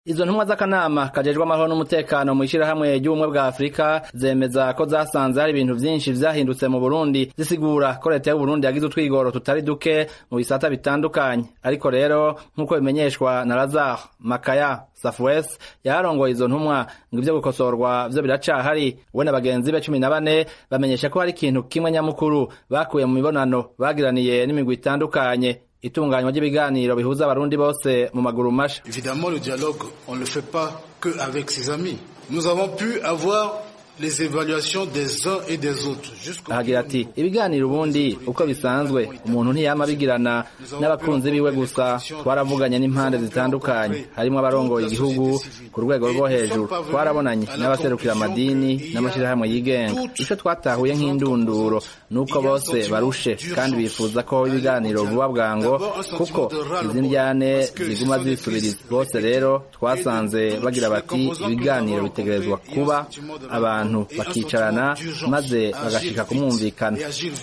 Izo ntumwa z'akanama kajejwe amahoro n'umutekano mu ishirahamwe ry'ubumwe bwa Afrika zemeza ko zasanze hari ibintu vyinshi vyahindutse mu Burundi, zisigura ko leta y'u Burundi yagize utwigoro tutari duke mu bisata bitandukanye. Ariko rero nk'uko bimenyeshwa na Lazare Makaya Safwes yarongoye izo ntumwa ngo ivyo gukosorwa vyo biracahari. We na bagenzi be 14 bamenyesha ko hari ikintu kimwe nyamukuru bakuye mu mibonano bagiraniye n'imigwi itandukanye. Itunganywa ry'ibiganiro bihuza abarundi bose mu maguru masha. Évidemment, le dialogue, on le fait pas que avec ses amis. Nous avons pu avoir les évaluations des uns et des autres. Ahagira ati ibiganiro ubundi uko bisanzwe umuntu ntiyama bigirana n'abakunzi biwe gusa. Twaravuganye n'impande zitandukanye harimo abarongoye igihugu ku rwego rwo hejuru, twarabonanye n'abaserukira amadini n'amashirahamwe yigenga. Ico twatahuye nk'indunduro nuko bose barushe kandi bifuza ko ibiganiro vuba bwango kuko izi ndyane ziguma zisubiriza. Bose rero twasanze bagira bati ibiganiro bitegerezwa kuba abantu bakicarana maze bagashika kumwumvikana.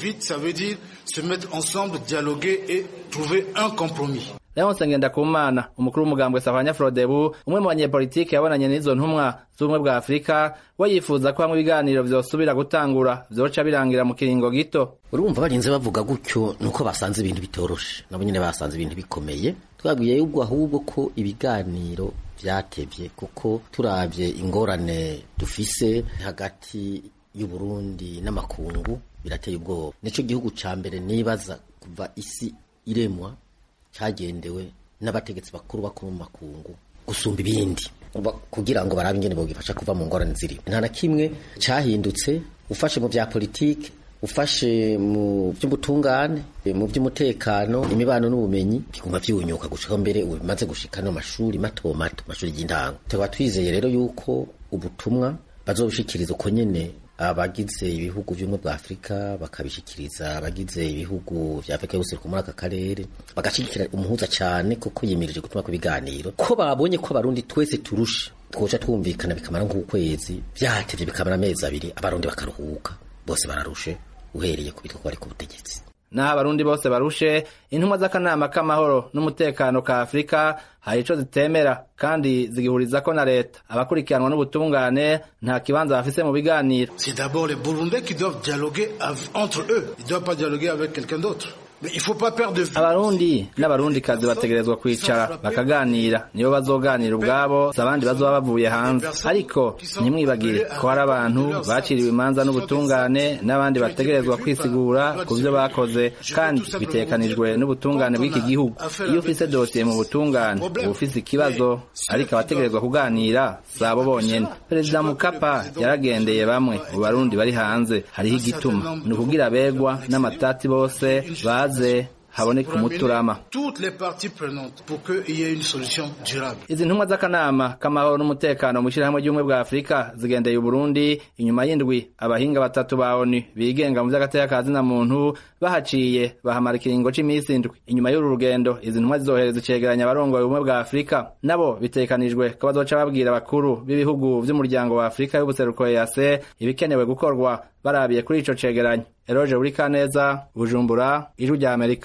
Leonce Ngendakumana umukuru w'umugambwe Sahwanya Frodebu umwe mu banyepolitike yabonanye n'izo ntumwa z'ubumwe bwa Afrika we yifuza ko hamwe ibiganiro vyosubira gutangura vyoca birangira mu kiringo gito. Urumva barinze bavuga gutyo nuko basanze ibintu bitoroshe, nabo nyene basanze ibintu bikomeye. Twabwiye yuko ahubwo ko ibiganiro vyatevye kuko turavye ingorane dufise hagati y'u Burundi n'amakungu birateye ubwoba. Nico gihugu ca mbere nibaza kuva isi iremwa cagendewe n'abategetsi bakuru mu makungu gusumba ibindi kugira ngo barabe ingene bogifasha kuva mu ngorane ziri. Nta na kimwe cahindutse, ufashe mu vya politike, ufashe mu by'ubutungane, mu by'umutekano, imibano n'ubumenyi biguma vyunyuka gushika mbere ubimaze gushika no mashuri mato mashuri y'intango. Tukaba twizeye rero yuko ubutumwa bazobushikiriza uko nyene abagize ibihugu by'ubumwe bwa Afrika bakabishikiriza abagize ibihugu vya Afrika yose ku muri aka karere bagashikira umuhuza cyane kuko yemereje gutuma ku biganiro ko babonye ko abarundi twese turusha twoca twumvikana bikamara nk'ukwezi vyatevye bikamara amezi abiri abarundi bakaruhuka bose bararushe uhereye ku bitwa bari ku butegetsi. Naho abarundi bose barushe, intumwa z'akanama k'amahoro n'umutekano ka Afrika hari ico zitemera kandi zigihuriza ko na leta abakurikiranwa n'ubutungane nta kibanza bafise mu biganiro. C'est d'abord les Burundais qui doivent dialoguer entre eux. Ils doivent pas dialoguer avec quelqu'un d'autre. Mais il faut pas perdre de vue. Abarundi n'abarundi kazi bategerezwa kwicara bakaganira, niyo bazoganira ubwabo abandi bazoba bavuye hanze. Ariko nimwibagire ko hari abantu baciriwe imanza n'ubutungane n'abandi bategerezwa kwisigura ku byo bakoze kandi bitekanijwe n'ubutungane bw'iki gihugu. Iyo ufise dosiye mu butungane ufise ikibazo ariko abategerezwa kuganira sabo bonyene. Perezida Mukapa yaragendeye bamwe mu barundi bari hanze, hariho igituma ni ukugira abegwa n'amatati bose haboneka umuturama. Toutes les parties prenantes pour que il y ait une solution durable. Izi ntumwa z'akanama k'amahoro n'umutekano mu ishirahamwe ry'ubumwe bwa Afrika zigendeye u Burundi inyuma y'indwi abahinga 3 ba ONU bigenga mu vy'agateka ka zina muntu bahaciye bahamara ikiringo c'imisi indwi. Inyuma y'uru rugendo izi ntumwa zizohereza icegeranya abarongoye ubumwe bwa Afrika nabo bitekanijwe ko bazoca babwira abakuru b'ibihugu vy'umuryango wa Afrika y'ubuseruko EAC ibikenewe gukorwa barabiye kuri ico cegeranyo. Eroje Urikaneza, Bujumbura, Ijwi rya Amerika.